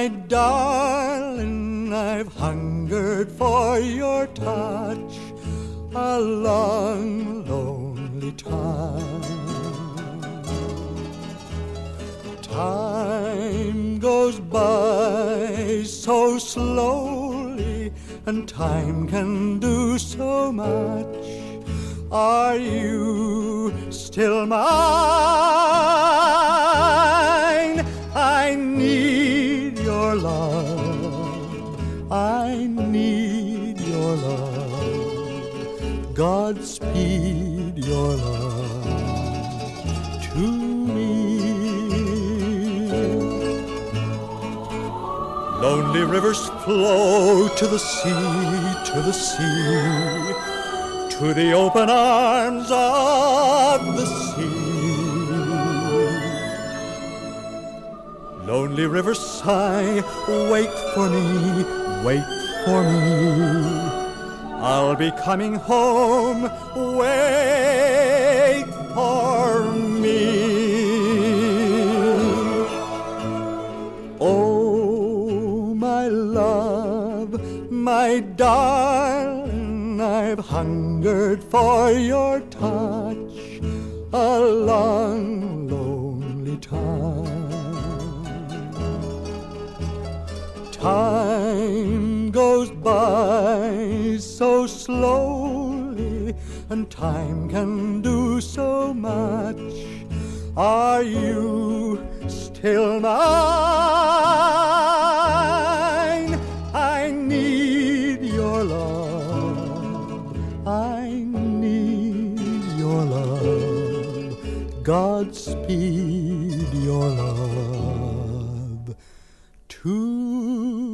My darling, I've hungered for your touch a long, lonely time. Time goes by so slowly, and time can do so much. Are you still mine? I need your love. I need your love. Godspeed your love to me. Lonely rivers flow to the sea, to the sea, to the open arms of the sea. Lonely rivers sigh, wait for me, wait for me. I'll be coming home, wait for me. Oh, my love, my darling, I've hungered for your touch a long, lonely time. Time goes by so slowly, and time can do so much. Are you still mine? I need your love. I need your love. Godspeed your love to